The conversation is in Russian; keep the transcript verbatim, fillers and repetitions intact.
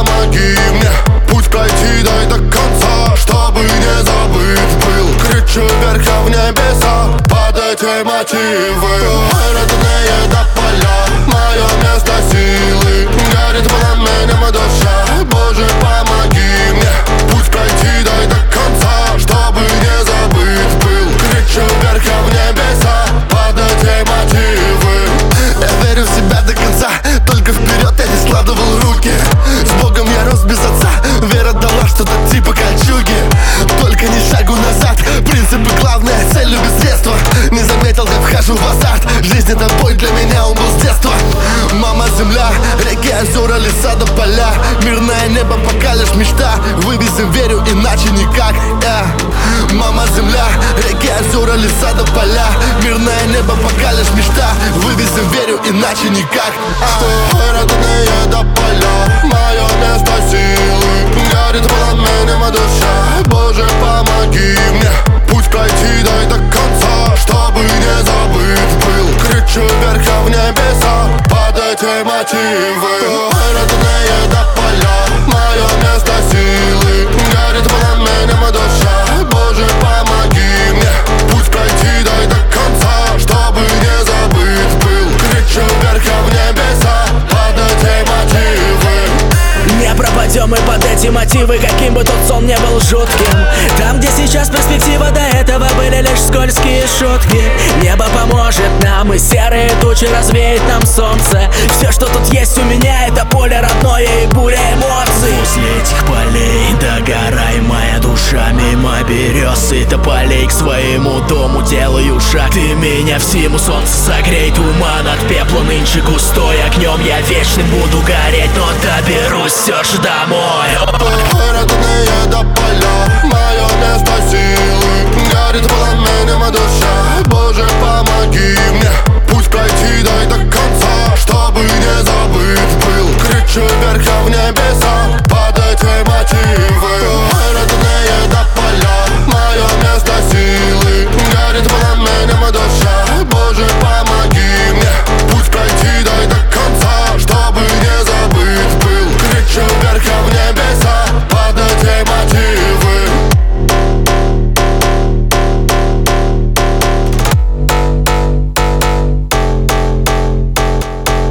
помоги мне путь пройти, дай до конца, чтобы не забыть был. Кричу вверх, я в небеса, под эти мотивы. Родные до поля, мое место силы. Горит пламенем душа, Боже, помоги мне путь пройти, дай до конца, чтобы не забыть был. Кричу вверх, я в небеса, под эти мотивы. Я верю в себя до конца, только вперед я не складывал руки. С Богом я рос без отца, вера дала что-то типа кольчуги. Только не шагу назад, принципы главная, цель без средства. Не заметил, как вхожу в азарт, жизнь это бой для меня, он был с детства. Мама земля, реки, озера, леса до поля. Мирное небо пока лишь мечта, вывезем верю, иначе никак. yeah. Мама земля, реки, озера, леса до поля. Мирное небо пока лишь мечта, вывезем верю, иначе никак. а. Родные до поля, мое место силы. Горит пламенем душа, Боже, помоги мне путь пройти, дай до конца, чтобы не забыть был. Кричу вверх, я в небеса, под эти мотивы. Родные до поля, мое место силы. Горит пламенем душа, Боже, помоги мне путь пройти, дай до конца, чтобы не забыть был. Кричу вверх, я в небеса, под эти мотивы. Не пропадем мы под эти мотивы, каким бы тот сон не был жутким. Там, где сейчас перспектива, до этого были лишь скользкие шутки. Небо поможет нам, и серые тучи развеет нам солнце. Все, что тут есть у меня, это поле родное и буря эмоций. После этих полей догорай, моя душа, мимо берез и тополей. К своему дому делаю шаг, ты меня в зиму, солнце согрей. Туман от пепла нынче густой, огнем я вечным буду гореть, но доберусь все же домой. Родные до поля, мое место силы. Горит пламенем душа, Боже, помоги